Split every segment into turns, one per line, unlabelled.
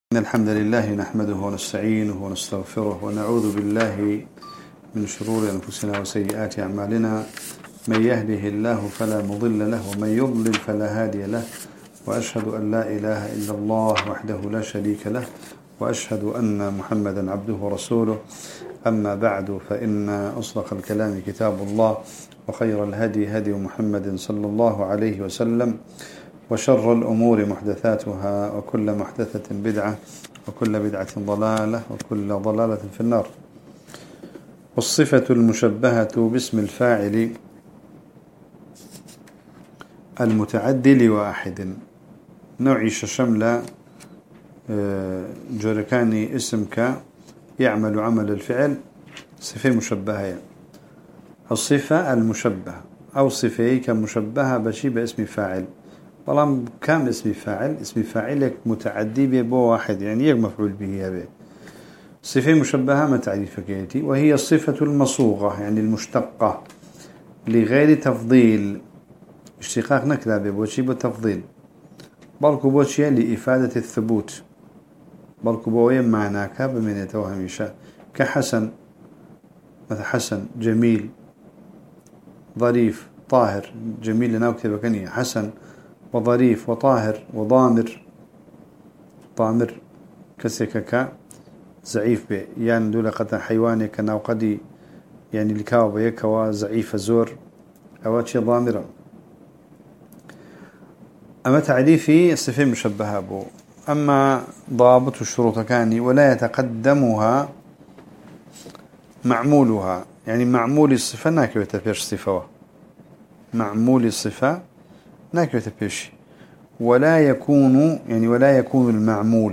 إن الحمد لله نحمده ونستعينه ونستغفره ونعوذ بالله من شرور أنفسنا وسيئات أعمالنا. من يهده الله فلا مضل له ومن يضلل فلا هادي له، وأشهد أن لا إله إلا الله وحده لا شريك له، وأشهد أن محمدا عبده ورسوله. أما بعد، فإن أصدق الكلام كتاب الله، وخير الهدي هدي محمد صلى الله عليه وسلم، وشر الأمور محدثاتها، وكل محدثة بدعة، وكل بدعة ضلالة، وكل ضلالة في النار. والصفة المشبهة باسم الفاعل المتعدي لواحد نوعي شملة جركاني اسمك يعمل عمل الفعل صفة مشبهة. الصفة المشبهة أو صفة كمشبهة بشي باسم فاعل، والله كم اسم فاعل؟ اسم فاعلك متعدي ببو واحد، يعني يك مفعول به به. صفة مشبهة ما تعريفك؟ وهي الصفة المصوغة، يعني المشتقة لغير تفضيل. اشتقاق نكلا ببوشي بتفضيل، بلكو بوشي لإفادة الثبوت، بلكو بوين معناك بمن يتوهميشا كحسن، مثل حسن، جميل، ظريف، طاهر. جميل لنا وكتب كنية حسن وظريف وطاهر وضامر. ضامر كسكك زعيف به، يعني دولة قد حيوانك ناوقدي، يعني الكاو بيك وزعيف زور أواتي ضامرة. أما تعريفي صفة مشبهة بو. أما ضابط الشروط كاني ولا يتقدمها معمولها، يعني معمول الصفة ناكي وتبيش صفة، معمول الصفة ناكي وتبيش. ولا يكون، يعني ولا يكون المعمول،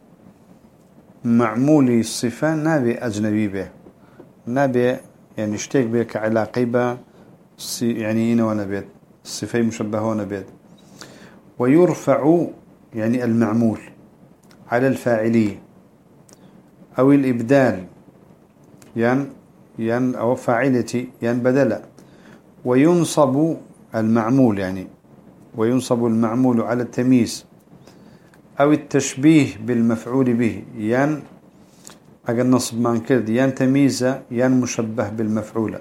معمول الصفة نابي أجنبي به، نابي يعني اشتيك بك علاقي به، يعني هنا ونبيت الصفة مشبهة ونبيت. ويرفع يعني المعمول على الفاعلية أو الإبدال، يعني أو فاعلتي يعني بدلا. وينصب المعمول، يعني وينصب المعمول على التمييز أو التشبيه بالمفعول به، يعني أقل نصب ما انكرد، يعني تمييزة يعني مشبه بالمفعول.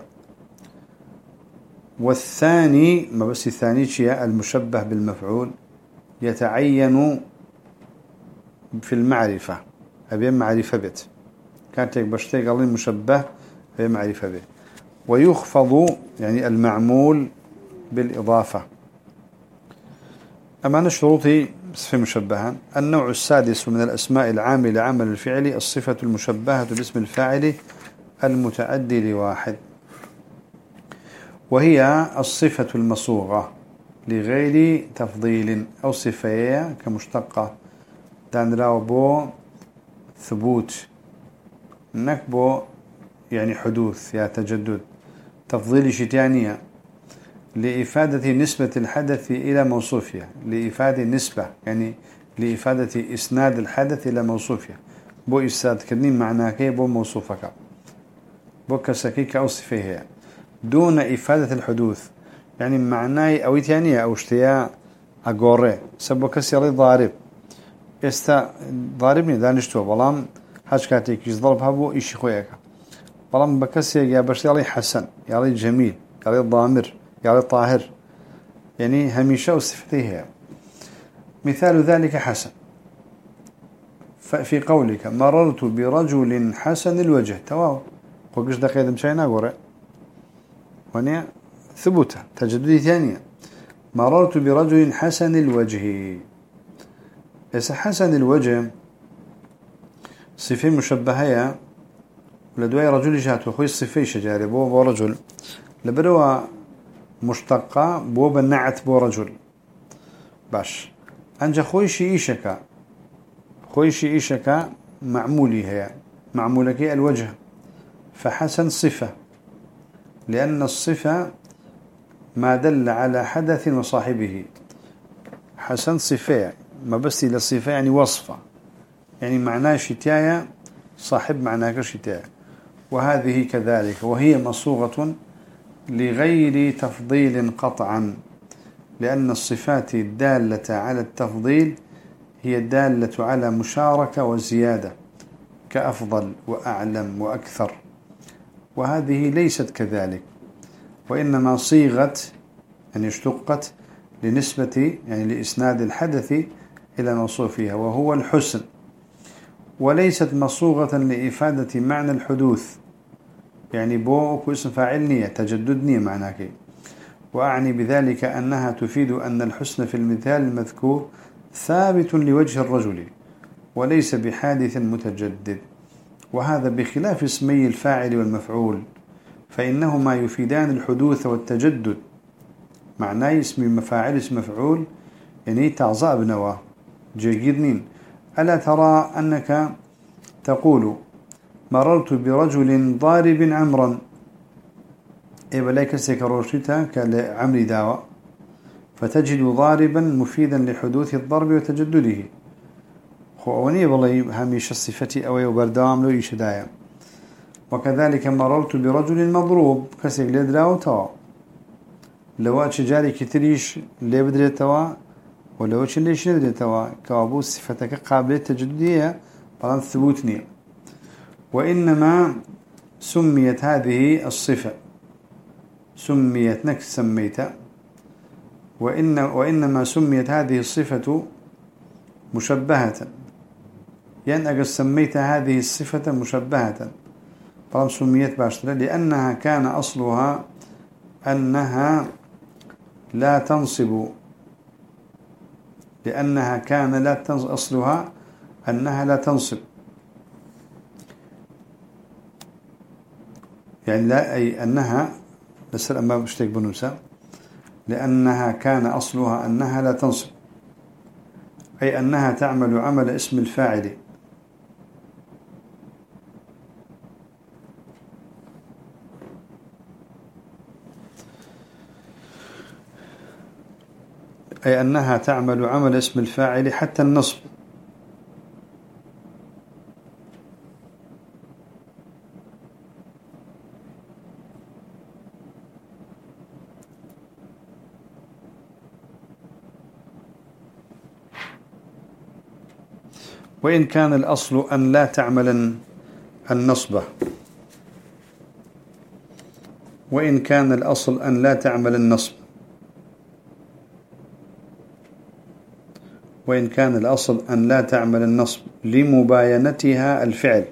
والثاني، ما بس الثاني شيء المشبه بالمفعول يتعين في المعرفة، أبي معرفة بيت كانت بشتيق الله مشبه أبي معرفة بيت. ويخفض يعني المعمول بالإضافة. أما شروطي صفة مشبهة. النوع السادس من الأسماء العاملة عمل الفعل الصفة المشبهة باسم الفاعل المتعدي لواحد، وهي الصفة المصوغة لغير تفضيل أو صفية كمشتقة دانراو بو ثبوت، نكبو يعني حدوث يا تجدد، تفضيل شتانية لإفادة نسبة الحدث إلى موصوفها، لإفادة نسبة يعني لإفادة إسناد الحدث إلى موصوفها. بو إسناد كرنين معناك بو موصوفك، بو كسكيك أو صفيه، دون إفادة الحدوث، يعني معناه أو تانية أو اشتياء أقوري سبو كسيري ضارب ضاربني دانشتو بلام حاج كاتيك يضربها بو إيش خويك، بلام بكسي يا بشتي علي حسن، يا جميل، يا ضامر، يا طاهر، يعني هميشة وصفتها. مثال ذلك حسن، ففي قولك مررت برجل حسن الوجه، تواو قوكش دقيقة مشينا قرأ ونيا ثبوتة تجددي ثانية. مررت برجل حسن الوجه، بس حسن الوجه صفة مشبهة لدواء رجل جهات وخوي الصفة شجاري بو رجل لبروا مشتقة بو بنعت بو رجل باش أنجا خويشي إيشك معمولي هي معمولك الوجه، فحسن صفة لأن الصفة ما دل على حدث وصاحبه. حسن صفة ما بس للصفة يعني وصفة، يعني معناه شتاية صاحب معناه شتاية. وهذه كذلك، وهي مصوغة لغير تفضيل قطعا، لأن الصفات الدالة على التفضيل هي الدالة على مشاركة وزيادة كأفضل وأعلم وأكثر، وهذه ليست كذلك، وإنما صيغت يعني اشتقت لنسبة يعني لإسناد الحدث إلى موصوفها وهو الحسن، وليست مصوغة لإفادة معنى الحدوث، يعني بوء اسم فاعل نية تجدد نية معناك. وأعني بذلك أنها تفيد أن الحسن في المثال المذكور ثابت لوجه الرجل وليس بحادث متجدد، وهذا بخلاف اسمي الفاعل والمفعول، فإنهما يفيدان الحدوث والتجدد. معناه اسم مفاعل اسم مفعول يعني تعظى بنواه جيدنين. ألا ترى أنك تقول مررت برجل ضارب عمرا، إيه بلاك سيكروشتا كعمري داوى، فتجد ضاربا مفيدا لحدوث الضرب وتجدده. خواني والله هميش الصفتي أو يبردام له يشدايا. وكذلك مررت برجل مضروب كسيك لدراو توا، لو أتشجاري كتريش اللي بدري توا ولو أتش ليش ندري توا كابو صفتك قابلة تجددية طالما ثبوتني. وإنما سميت هذه الصفة سميت نكس سميتها وإنما سميت هذه الصفة مشبهة، يعني أجل سميت هذه الصفة مشبهة طالما سميت باشترا لأنها كان أصلها أنها لا تنصب، لأنها كان لا تنصب أصلها أنها لا تنصب، يعني لا أي أنها بسر أما بشتك بنوسا، لأنها كان أصلها أنها لا تنصب، أي أنها تعمل عمل اسم الفاعل، أي أنها تعمل عمل اسم الفاعل حتى النصب. وإن كان الأصل أن لا تعمل النصب، وإن كان الأصل أن لا تعمل النصب، وإن كان الأصل أن لا تعمل النصب لمباينتها الفعل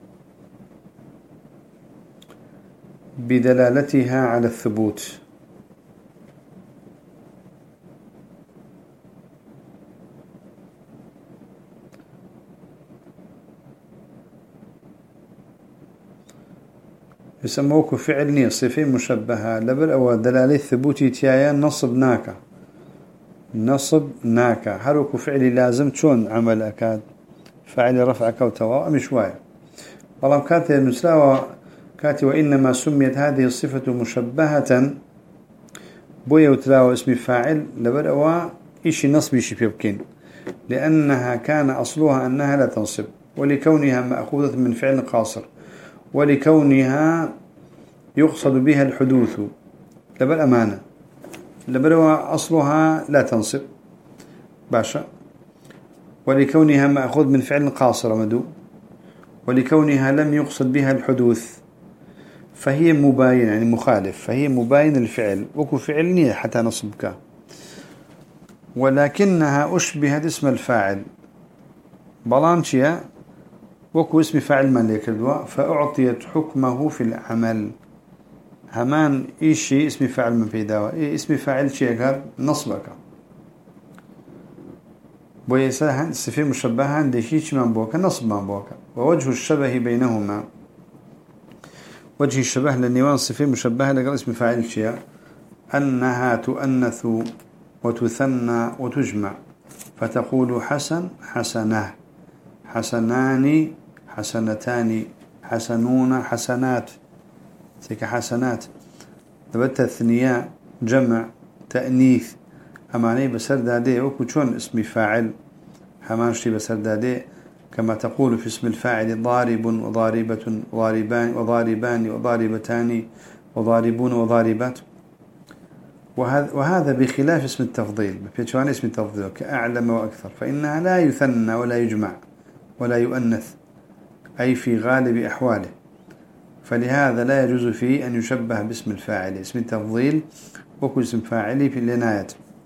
بدلالتها على الثبوت. يسموك فعل صفة مشبهة لبل أو دلالة ثبوتي تيايا نصب ناكا، نصب ناكا هروك فعل لازم شون عمل أكاد فعل رفعك وتواء مش واي والله كاتي المسلاوة كاتي وإنما سميت هذه الصفة مشبهة بويا وتلاوى اسم فاعل لبل أو إيشي نصب إيشي بيبكين، لأنها كان أصلها أنها لا تنصب، ولكونها مأخوذة من فعل قاصر، ولكونها يقصد بها الحدوث لبل أمانة لبل أصلها لا تنصب باشا، ولكونها مأخوذ من فعل قاصر مدو، ولكونها لم يقصد بها الحدوث فهي مباين يعني مخالف، فهي مباين الفعل وكو فعلني حتى نصبك، ولكنها أشبهت اسم الفاعل بلانشيا وكو اسم فاعل مالك الدواء فأعطيت حكمه في العمل. همان إيشي اسم فاعل من بيداوة إيه اسم فاعل شيء هذا نصبك بويسا صفة مشبهة دشيش من بوكا نصب من بوكا. ووجه الشبه بينهما وجه الشبه للنيوان صفة مشبهة لقال اسم فاعل شيء أنها تؤنث وتثنى وتجمع، فتقول حسن حسناه، حسنان حسنتان، حسنون حسنات، تلك حسنات ثبت الثنياء جمع تأنيث أماني بسر دادي وكون اسم فاعل همانشي بسر دادي كما تقول في اسم الفاعل ضارب وضاربة وضاربان وضاربان وضاربتان وضاربون وضاربات. وهذا بخلاف اسم التفضيل. بيتشوان اسم التفضيل كأعلم وأكثر، فإنها لا يثنى ولا يجمع ولا يؤنث، أي في غالب أحواله، فلهذا لا يجوز فيه أن يشبه باسم الفاعل. اسم التفضيل وكل اسم فاعلي في اللناية.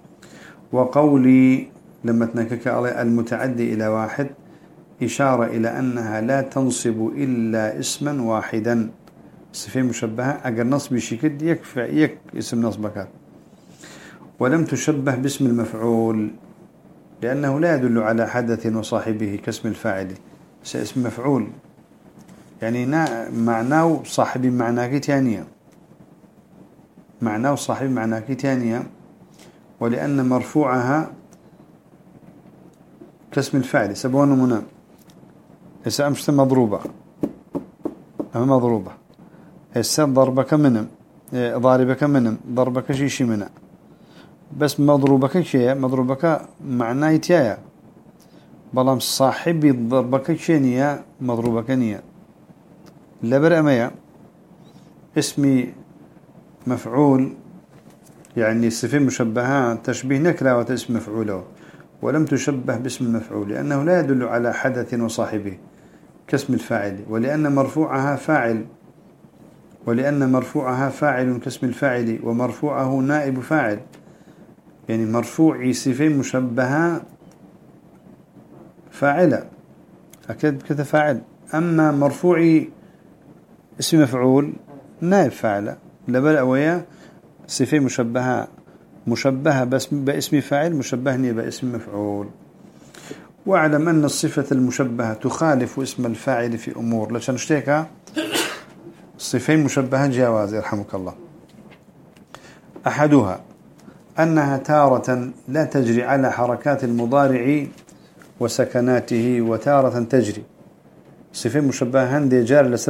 وقولي لما تنكك المتعدي إلى واحد إشارة إلى أنها لا تنصب إلا اسما واحدا. صفة مشبهة أجر نصب شكد يكفي اسم نصبك، ولم تشبه باسم المفعول لأنه لا يدل على حدث وصاحبه كاسم الفاعل. اسم مفعول يعني معناه صاحب معناك تانية، معناه صاحب معناك تانية، ولأن مرفوعها كاسم الفاعل. سبون منا إسا أمشت مضروبة، أما مضروبة إسا ضربك منهم، ضاربك منهم، ضربك شيء منه، بس مضروبك شيء، مضروبك معناه تيايا، بلام صاحبي ضربك شيء نيا مضروبك نيا. لبر أميا اسمي مفعول يعني صفة مشبهة تشبيه نكرة وتسم مفعوله، ولم تشبه باسم المفعول لأنه لا يدل على حدث وصاحبه كاسم الفاعل، ولأن مرفوعها فاعل، ولأن مرفوعها فاعل كاسم الفاعل، ومرفوعه نائب فاعل. يعني مرفوع صفة مشبهة فاعلة أكيد كذا فاعل، أما مرفوع اسم مفعول نائب فاعل. لبل أويا صفة مشبهة بس باسم فاعل، مشبهني باسم مفعول. واعلم أن الصفة المشبهة تخالف اسم الفاعل في أمور. لشان اشتيكا صفة مشبهة جواز يرحمك الله. أحدها أنها تارة لا تجري على حركات المضارع وسكناته، وتارة تجري. صفة مشبهة هندي جار لسر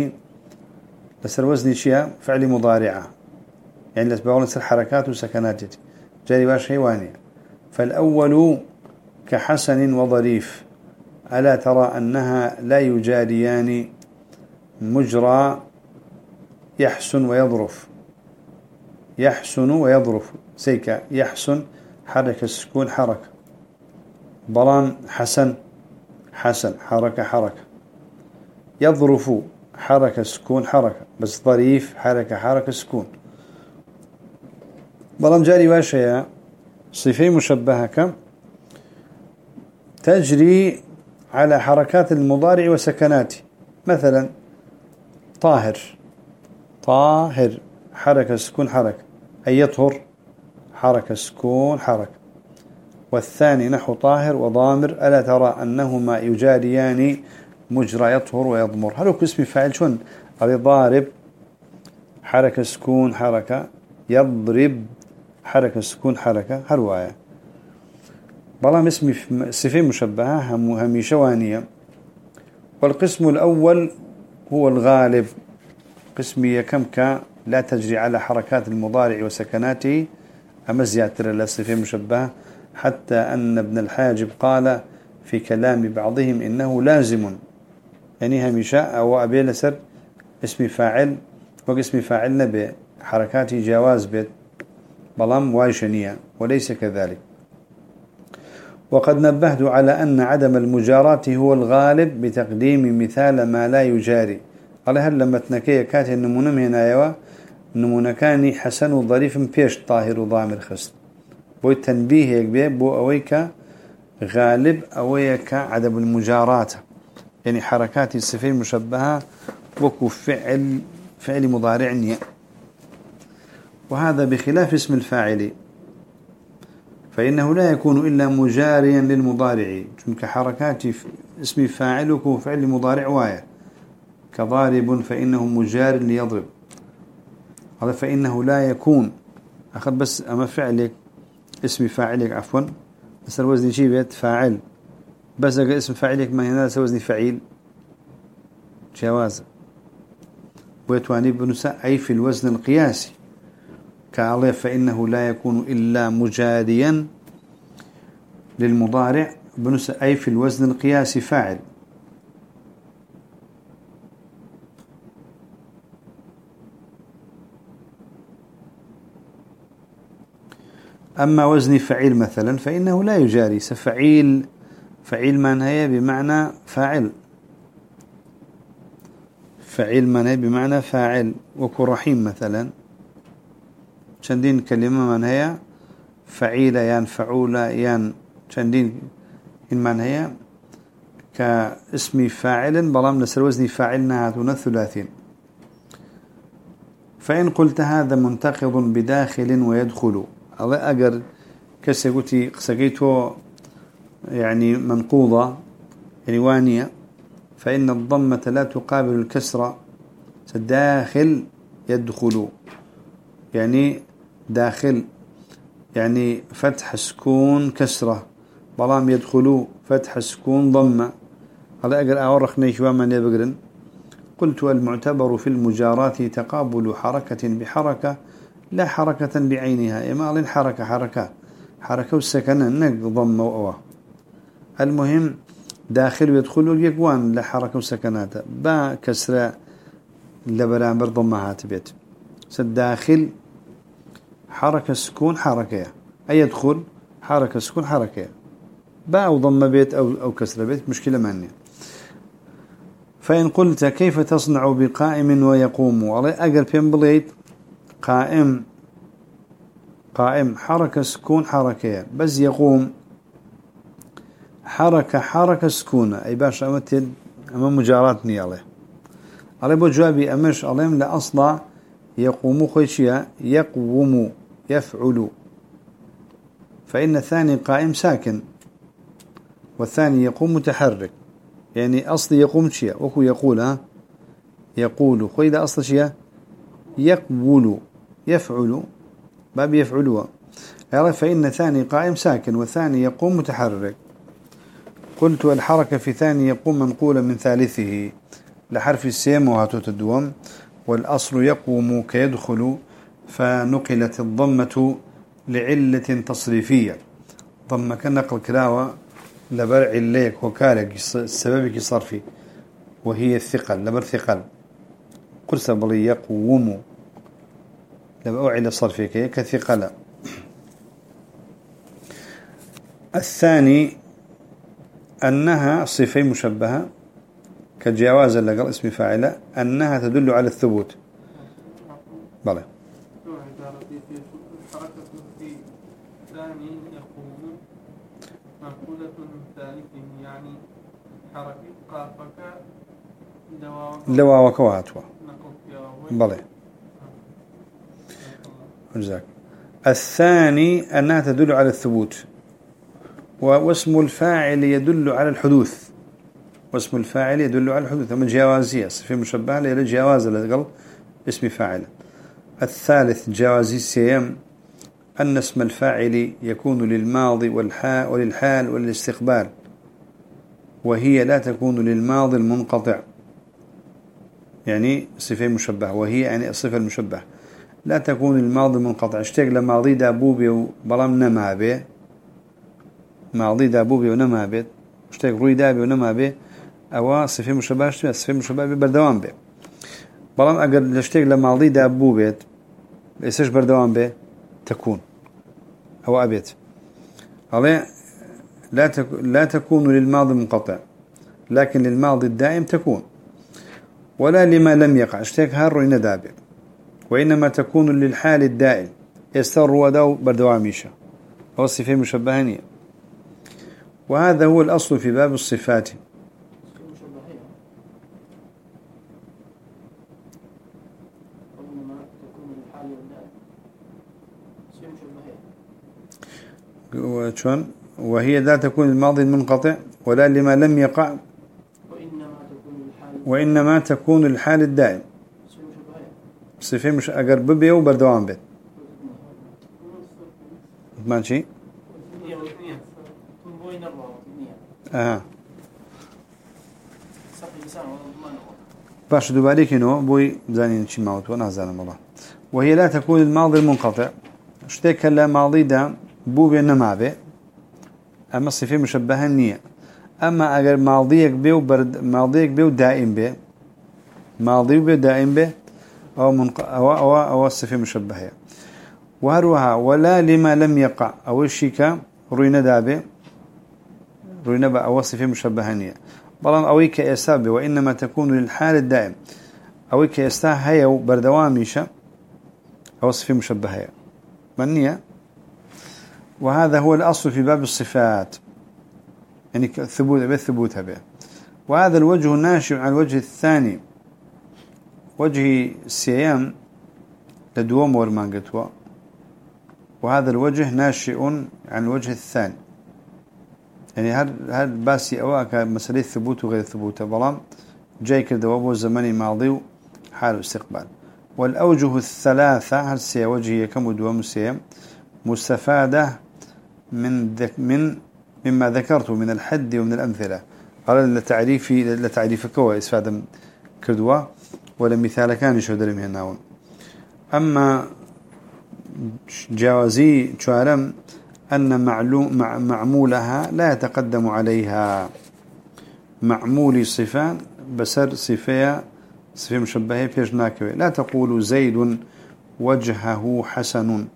وزني شيء فعل مضارعة، يعني لسبقون لسر حركات وسكناته جاري باش هيوانية. فالأول كحسن وظريف، ألا ترى أنها لا يجاريان مجرى يحسن ويظرف. يحسن ويظرف سيكا يحسن حركة سكون حركة، بلان حسن حركة، يظرف حركة سكون حركة، بس ظريف حركة سكون. بلان جاري واشياء صفة مشبهة تجري على حركات المضارع وسكناته. مثلا طاهر حركة سكون حركة، أي يطهر حركة سكون حركة. والثاني نحو طاهر وضامر، ألا ترى أنهما يجاريان مجرى يطهر ويضمر. هل هو اسم فاعل شون؟ ضارب حركة سكون حركة، يضرب حركة سكون حركة. هل هو بلام اسم صفة مشبهة همي شوانية. والقسم الأول هو الغالب، قسمية كمك لا تجري على حركات المضارع وسكناته، أما زيادة للصفة مشبهة، حتى أن ابن الحاجب قال في كلام بعضهم إنه لازم، يعني هميشاء أو أبي لسر اسم فاعل واسم فاعل نبي حركاته جواز بيت بلام وايشنية، وليس كذلك. وقد نبهت على أن عدم المجاراة هو الغالب بتقديم مثال ما لا يجاري. قال هل لما تنكي كاتي النمونة هنا يوا النمونة كاني حسن وظريف بيش طاهر وضامر خست، بو التنبيه يكبي بو أويك غالب أويك عدم المجاراة، يعني حركات الصفة المشبهة وكو فعل مضارع نية. وهذا بخلاف اسم الفاعل، فإنه لا يكون إلا مجاريا للمضارع، چونك حركات اسم فاعل وكو فعل مضارع وايا، كضارب فإنه مجار ليضرب. هذا فإنه لا يكون أخذ بس أما فعلك اسم فاعلك عفوا بس الوزن شي بيت فاعل، بس اسم فاعلك ما هنا وزن فعيل جواز. ويتواني بنساء أي في الوزن القياسي كعليه فإنه لا يكون إلا مجاريا للمضارع بنساء أي في الوزن القياسي فاعل. أما وزن فعيل مثلا فإنه لا يجاري. ففعيل فعيل من هي بمعنى فاعل، فعيل من هي بمعنى فاعل. وكو رحيم مثلا شندين كلمة من هي فعيلة يان فعولة يان شندين إن من هي كاسم فاعل بلام لسر وزن فاعلنا هاتون الثلاثين. فإن قلت هذا منتقض بداخل ويدخل، الله أجر كسيقولي سقيته يعني منقوضة يعني وانية، فإن الضمة لا تقابل الكسرة. داخل يدخل يعني داخل يعني فتح سكون كسرة، بلام يدخلوا فتح سكون ضمة. على أجر أورخ نيشوا من يبقرن. قلت المعتبر في المجارات تقابل حركة بحركة لا حركة بعينها. إما حركة حركة والسكنة نق ضمة وأوه. المهم داخل يدخل يقوان لحركة وسكنات با كسرة لبرامبر ضمهات بيت. داخل حركة سكون حركة، أي يدخل حركة سكون حركة، با أو ضم بيت أو كسر بيت مشكلة مانية. فإن قلت كيف تصنع بقائم ويقوم، والله أقل بين بليت قائم حركة سكون حركة، بس يقوم حركة سكونة. أي باش أمثل أمام مجاراتني عليه بجوابي أمش عليهم لأصلا يقوم خيشيا يقوم يفعل. فإن الثاني قائم ساكن والثاني يقوم متحرك، يعني أصل يقوم شيء وكو يقول يقول خيد أصل شيء يقول يفعل باب يفعلوا. فإن ثاني قائم ساكن والثاني يقوم متحرك. قلت الحركة في ثاني يقوم منقولة من ثالثه لحرف السين وهاتوت الدوام، والأصل يقوم كيدخل، فنقلت الضمة لعلة تصريفية. ضمة كنقل كلاوة لبرع الليك وكالك السبب صرفي وهي الثقل لبر ثقل. قل سبلي يقوم لبأعلى صرفي كثقل. الثاني أنها صفة مشبهة كجواز لقل اسم فاعلة، أنها تدل على الثبوت. بلى
الحركة في ثاني يقوم منقولة من ثالثه، يعني حركة قافك
لواوك وهاتوا. بلى جزاك. الثاني أنها تدل على الثبوت، واسم الفاعل يدل على الحدوث. واسم الفاعل يدل على الحدوث. أما جوازية صفة مشبهة لأن جواز لقل اسم فاعل. الثالث جوازي سيم أن اسم الفاعل يكون للماضي وللحال وللاستقبال، وهي لا تكون للماضي المنقطع. يعني صفة مشبهة، وهي يعني الصفة المشبهة لا تكون الماضي المنقطع. اشتاق لماضي دابوبي وبلام نما به، ماضي دابوبي ونما به، اشتاق روي دابي ونما به، أو صفة مشبهة. صفة مشبهة ببردوان به. بلام أقل اشتاق لماضي دابوبي إيش بردوان به تكون أو أبيت عليه. لا تكون للماضي المنقطع، لكن للماضي الدائم تكون. ولا لما لم يقع اشتاق هارو ندابه، وإنما تكون للحال الدائم يستر ودو بردواميشة أو الصفة مشبهانية. وهذا هو الأصل في باب الصفات. وهي لا تكون الماضي المنقطع ولا لما لم يقع، وإنما تكون الحال الدائم. صفة مش أقرب بيه وبردوان بيه ماشي. باش دوباري كنو بوي زانين شي موت وانا زانم الله. وهي لا تكون الماضي المنقطع اشتك الماضي دا بو بينما ما به، اما الصفه مشبهه النيه. اما اگر ماضيك به وبرد ماضيك به ودائم به، ماضي به دائم به او الصفه مشبهه. وهروها ولا لما لم يقع أو الشيكا روينا دابه روينا بقى وصف مشبهانية بلان أويك إسابة وإنما تكون للحال الدائم أويك إستا هيا بردواميشا وصف مشبهية منية. وهذا هو الأصل في باب الصفات يعني بالثبوت به. وهذا الوجه ناشئ عن الوجه الثاني وجه السيام لدوم ورمانقتوا، وهذا الوجه ناشئ عن الوجه الثاني يعني هل باسي أواك مسألة ثبوت وغير ثبوت بلام جاي كده وابو الزمن ماضي حال استقبال. والأوجه الثلاثة هل سي وجهية كم دوم السيام مستفادة مما ذكرته من الحد ومن الأمثلة. قال لتعريفك وإسفادة كردوا ولا مثال كان يشهد لهم هنا. أما جوازي شوارم أن معمولها لا يتقدم عليها معمول صفان بسر صفة مشبهة بيجناك. لا تقول زيد وجهه حسن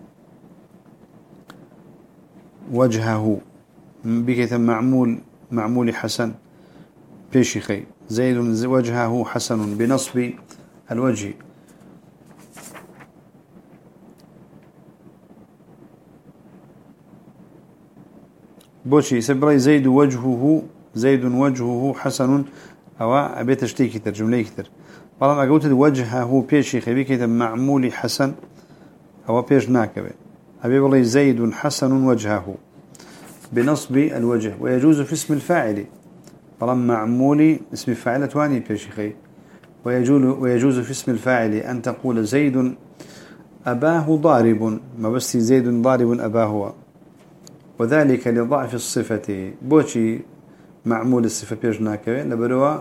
وجهه بكيت معمول حسن بيشيخي زيد وجهه حسن بنصب الوجه. بوشي سبري زيد وجهه حسن أو أبيت أشتي كتر جملة كتر طالما قلت وجهه بيشيخي بكيت معمول حسن أو بيش ناكبه أبي والله زيد حسن وجهه بنصب الوجه. ويجوز في اسم الفاعل طالما معمولي اسم الفاعل تواني بيشيخي. ويجوز في اسم الفاعل أن تقول زيد أباه ضارب ما بس زيد ضارب أباه وذلك لضعف الصفة. بوشي معمول الصفة بيجناكوه لبروا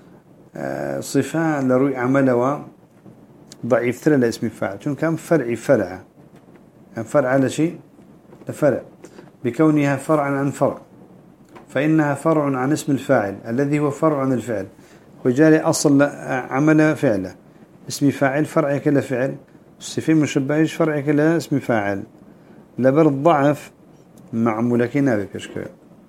صفة لروي عملوا ضعيف ترى لاسم الفاعل شون كان فرع يعني فرع على شيء لفرع بكونها فرعا عن فرع فإنها فرع عن اسم الفاعل الذي هو فرع عن الفعل وجاري أصل عمل فعله اسم فاعل فرع كلا فعل الصفة مشبهش فرع كلا اسم فاعل لبرد ضعف معمولك نابي بيشكوه.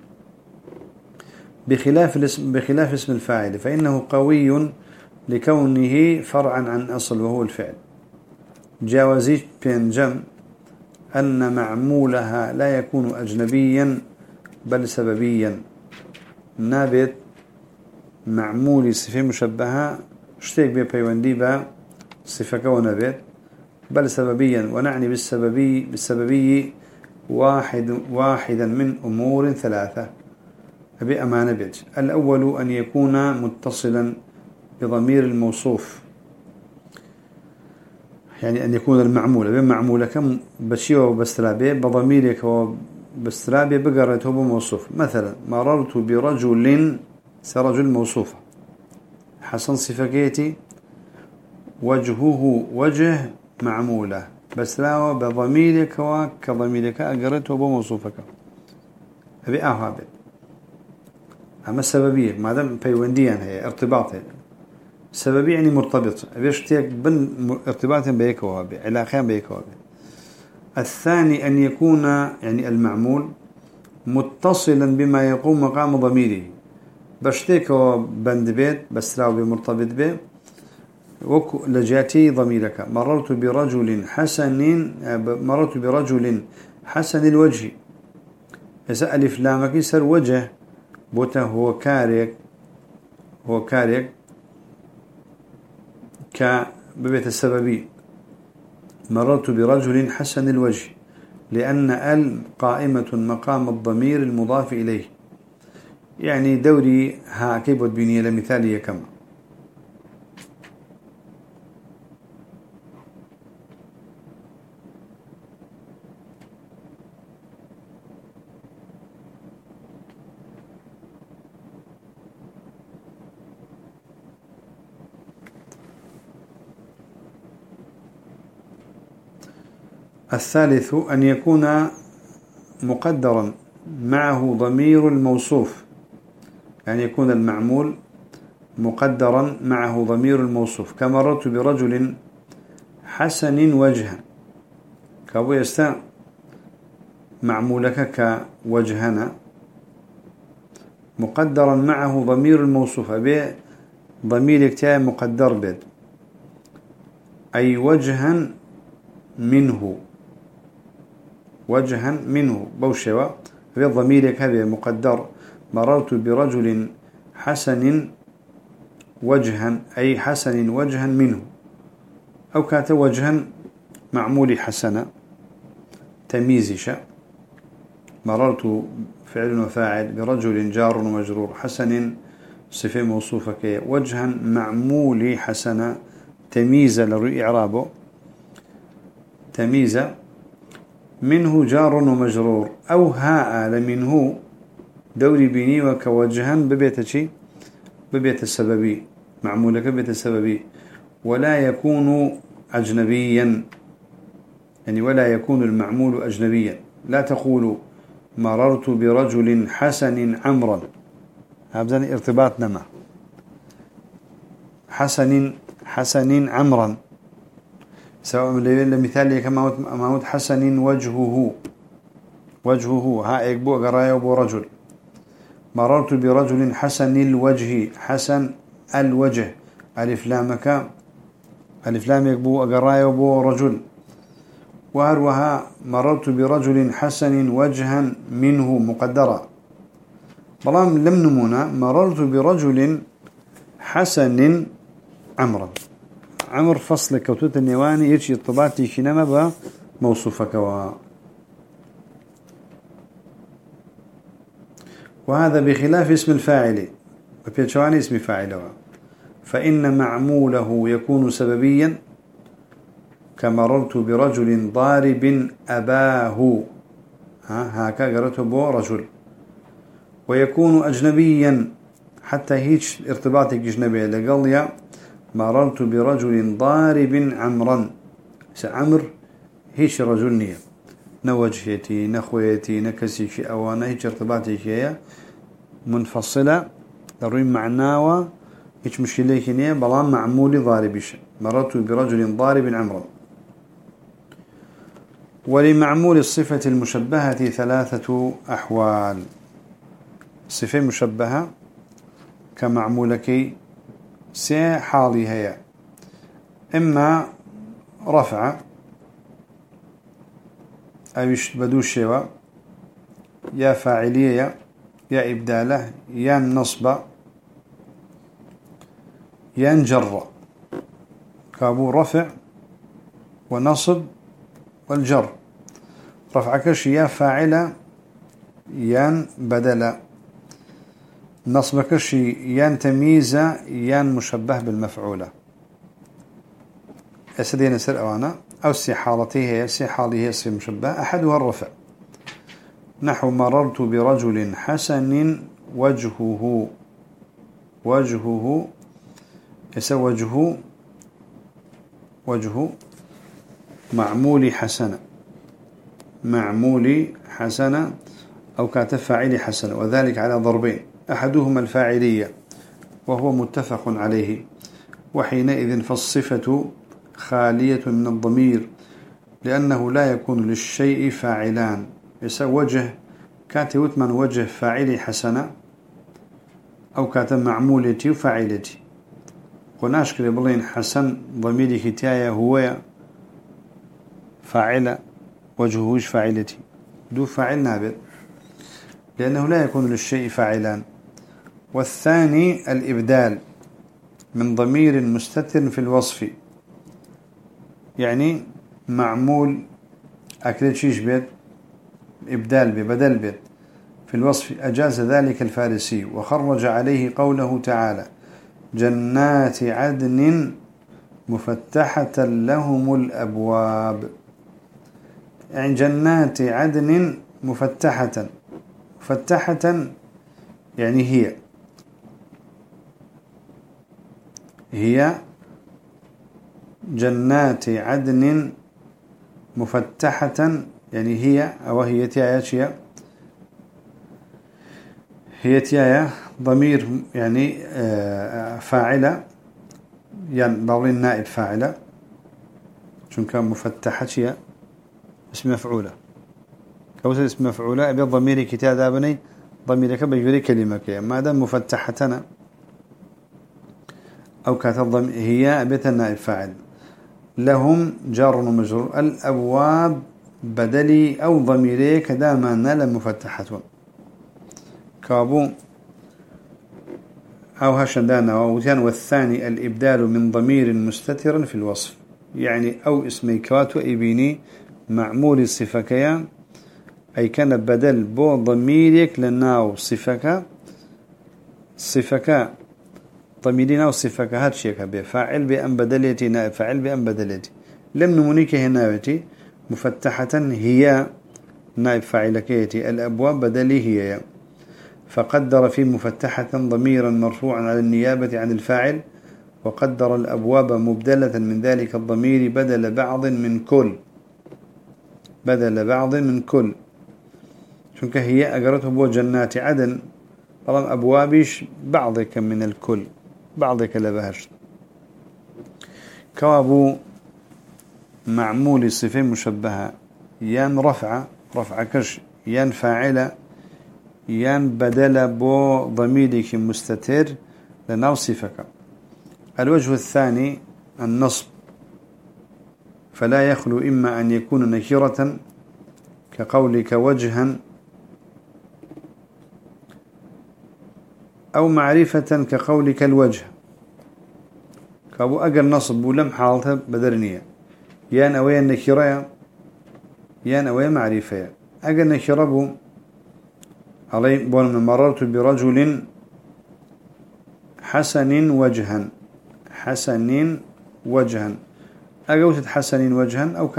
بخلاف اسم الفاعل فإنه قوي لكونه فرعا عن أصل وهو الفعل. جاوزيت بينجم أن معمولها لا يكون أجنبيا بل سببيا. نابت معمول صفة مشبهة اشتيك بيبيواندي با صفة كونابت بل سببيا. ونعني بالسببي واحدا من أمور ثلاثة بأمانة بيج. الأول أن يكون متصلا بضمير الموصوف يعني أن يكون المعمول بمعمول كم بشيء وبسترابي بضميرك وبسترابي بقرته بموصوف. مثلا مررت برجل سرجل موصوفة حسن صفكيتي وجهه وجه معمولة بستراوى بضميرك وكضميرك أقرته بموصوفك أبي أهابي. أما السببية ما دام بيونديا هي ارتباط سببي يعني مرتبط أبيش تيك بن ارتباط بيك وهابي علاقين بيك وهابي. الثاني أن يكون يعني المعمول متصلا بما يقوم مقام ضميره بشتيك بند بيت بستراوى بمرتبط به لجاتي ضميرك. مررت برجل حسن الوجه يسأل فلامك يسر وجه بوته هو كاريك كببيت السببي. مررت برجل حسن الوجه لأن قائمة مقام الضمير المضاف إليه يعني دوري ها كيف بني لمثالية كما. الثالث أن يكون مقدرا معه ضمير الموصوف يعني يكون المعمول مقدرا معه ضمير الموصوف. كمررت برجل حسن وجها كابو يستا معمولك كوجهنا مقدرا معه ضمير الموصوف به ضمير اكتاء مقدر به أي وجها منه بوشوا في ضميرك هذا مقدر مررت برجل حسن وجها أي حسن وجها منه أو كانت وجها معمول حسنة تمييزش مررت فعل وفاعل برجل جار ومجرور حسن صفة موصوفة كي وجها معمول حسنة تمييز لرؤي إعرابه تمييز منه جار ومجرور أو هاء لمنه دوري بيني وكوجها ببيت السببي معمولك ببيت السببي ولا يكون أجنبيا يعني ولا يكون المعمول أجنبيا لا تقول مررت برجل حسن عمرا هذا ارتباط نما حسن عمرا سواء لمثال كما موت حسن وجهه ها يكبو قرايه بو رجل مررت برجل حسن الوجه حسن الوجه ألف لام يكبو قرايه بو رجل وهروها مررت برجل حسن وجها منه مقدرة بلام لم نمونا مررت برجل حسن عمرا عمر فصل كوتوت النيواني يجي الطباتي شنما بموصوفك وهذا بخلاف اسم الفاعل وبيتشواني اسم فاعله فإن معموله يكون سببيا كمررت برجل ضارب أباه هكا قرأته بو رجل ويكون أجنبيا حتى هيش ارتباطك أجنبي لقال مررت برجل ضارب عمرا عمر هيش رجل نية نوجهتي نخويتي نكسيش أوانا هيش ارتباطك هي منفصلة ضروري معناها هيش مشكلة نية بلان معمول ضاربش مررت برجل ضارب عمرا ولمعمول الصفة المشبهة ثلاثة أحوال صفة مشبهة كمعمولك سي حالي هي إما رفع أيش بدو شيء يا فاعلية يا إبدالة يا نصب يا جر كابو رفع ونصب والجر رفع كشي يا فاعلة يا بدلة نصب كشي يا تمييزة يا مشبه بالمفعولة أسدين سر أوانا أو سي حالتي هي سي حالي هي سي مشبه أحدها الرفع نحو مررت برجل حسن وجهه يسوى وجهه معمول حسنة أو كاتب فاعل حسنة وذلك على ضربين أحدهما الفاعلية وهو متفق عليه وحينئذ فالصفة خالية من الضمير لأنه لا يكون للشيء فاعلان يسوى وجه كاتب وثمان وجه فاعل حسنة أو كاتب معمولتي وفاعلتي قناش كريبلين حسن ضميري كتاية هو فاعل وجهوش فاعلتي دو فاعل نابت لأنه لا يكون للشيء فاعلان والثاني الإبدال من ضمير مستتر في الوصف يعني معمول أكلت شيش بيت إبدال بدل بيت في الوصف أجاز ذلك الفارسي وخرج عليه قوله تعالى جنات عدن مفتحة لهم الأبواب يعني جنات عدن مفتحة يعني هي جنات عدن مفتحة يعني هي أو هي تيايا هي تيايا ضمير يعني فاعلة يعني ضمير نائب فاعلة شون كان مفتحة اسم مفعولة كوتد اسم مفعولة أبي ضميري كتاب دابني ضميرك بيجري كلمة ما دام مفتحتنا أو كاتب هي أبيت النائب فاعل لهم جار ومجرور الأبواب بدلي أو ضميري كداما نال مفتحة كابو أو هشدانا ووتيان والثاني الإبدال من ضمير مستتر في الوصف يعني أو اسمي كواتو إبيني معمول الصفكيان أي كان بدل بو ضميرك لناو صفكا ضميرنا وصفك هاد شيء به فاعل بأن بدلتي نائب فاعل بأن بدلتي لم نمونيك هناوتي مفتحة هي نائب فاعلكيتي الأبواب بدلي هي فقدر في مفتحة ضميرا مرفوعا على النيابة عن الفاعل وقدر الأبواب مبدلة من ذلك الضمير بدل بعض من كل شنك هي أقرته بو جنات عدن طالما أبوابش بعضك من الكل بعضك لبهش كوابو معمول الصفين مشبهة يان رفع كش يان فاعلة يان بدل بو ضميرك مستتر لنوصفك الوجه الثاني النصب فلا يخلو إما أن يكون نكرة كقولك وجها أو معرفة كقولك الوجه كابو أقل نصب ولم حالته بدرنية يان أويا نكرة يان أويا معرفة أقل نكربو علي بون مررت برجل حسن وجها أقوتت حسن وجها أو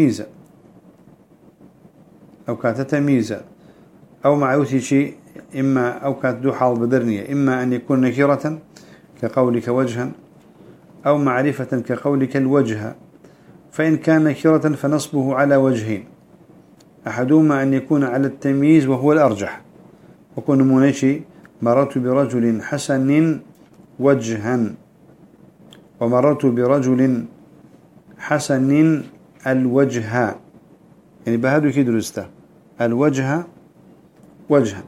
كانت تمييزة أو معوتي شيء إما أو كانت دو حال بدرنية إما أن يكون نكرة كقولك وجها أو معرفة كقولك الوجه فإن كان نكرة فنصبه على وجهين أحدهما أن يكون على التمييز وهو الأرجح وكون منشي مررت برجل حسن وجها ومررت برجل حسن الوجه يعني بهذا كي درسته الوجه وجها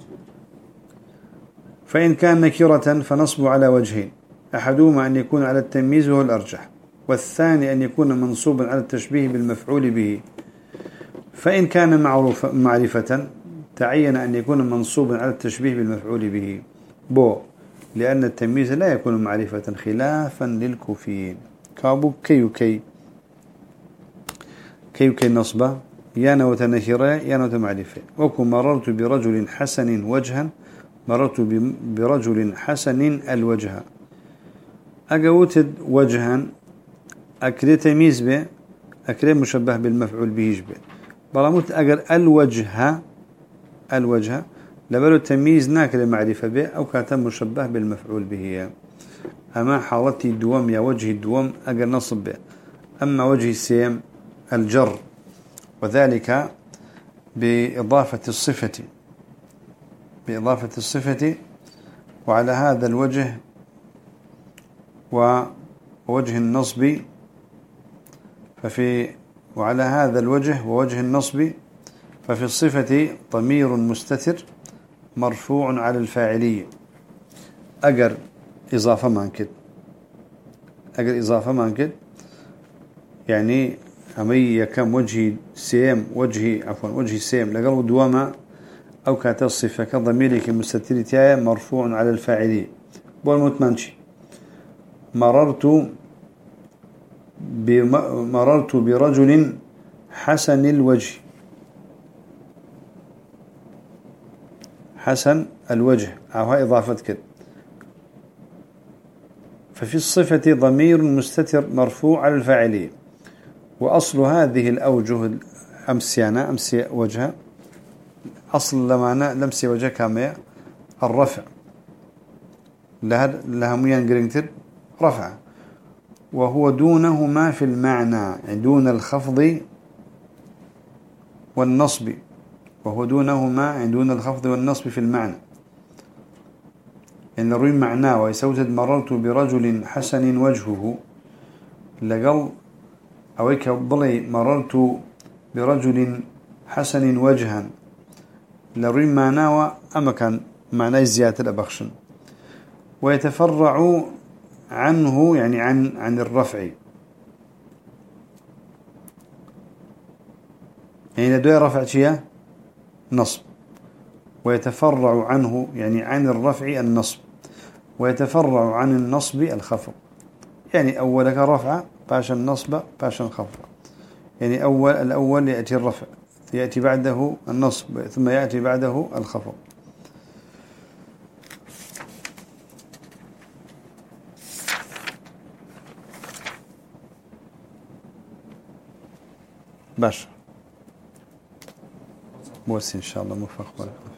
فإن كان نكرة فنصب على وجهين أحدهما أن يكون على التمييز وهو الأرجح والثاني أن يكون منصوبا على التشبيه بالمفعول به فإن كان معرفة تعين أن يكون منصوبا على التشبيه بالمفعول به لأن التمييز لا يكون معرفة خلافا للكوفيين كابو كي نصبه يانا وتنكره يانا وتمعرفة وكو مررت برجل حسن وجها مررت برجل حسن الوجه أقوتد وجها أكري تمييز به أكري مشبه بالمفعول به بلاموت أقر الوجه لبلو التمييز ناكل معرفة به أو كاتم مشبه بالمفعول به أما حالتي الدوام يا وجه الدوام أقر نصب به أما وجه السيم الجر وذلك بإضافة الصفة وعلى هذا الوجه ووجه النصب وعلى هذا الوجه ووجه النصب ففي الصفة ضمير مستتر مرفوع على الفاعلية أجر إضافة مانكد يعني أمي كم وجه سيم لقلوا دواما أو كانت الصفة كضميرك مستترتها مرفوع على الفاعلية والمتمنشي مررت برجل حسن الوجه أو إضافة كده ففي الصفة ضمير مستتر مرفوع على الفاعلية وأصل هذه الأوجه أمسي وجهها أصل لمسي وجه كامية الرفع لها ميان جرينتر رفع وهو دونهما في المعنى يعني دون الخفض والنصب دون الخفض والنصب في المعنى إن روي معناه ويسوتد مررت برجل حسن وجهه لقل أويك بلي مررت برجل حسن وجها لروي معناه أما كان معناه زيادة الأبخشن. ويتفرع عنه يعني عن الرفع، يعني لدوي رفع شيء نصب، ويتفرع عنه يعني عن الرفع النصب، ويتفرع عن النصب الخفض. يعني أولك رفع باشا النصب باشا الخفض، يعني الأول يأتي الرفع، يأتي بعده النصب، ثم يأتي بعده الخفض. باش بوسي إن شاء الله موفق.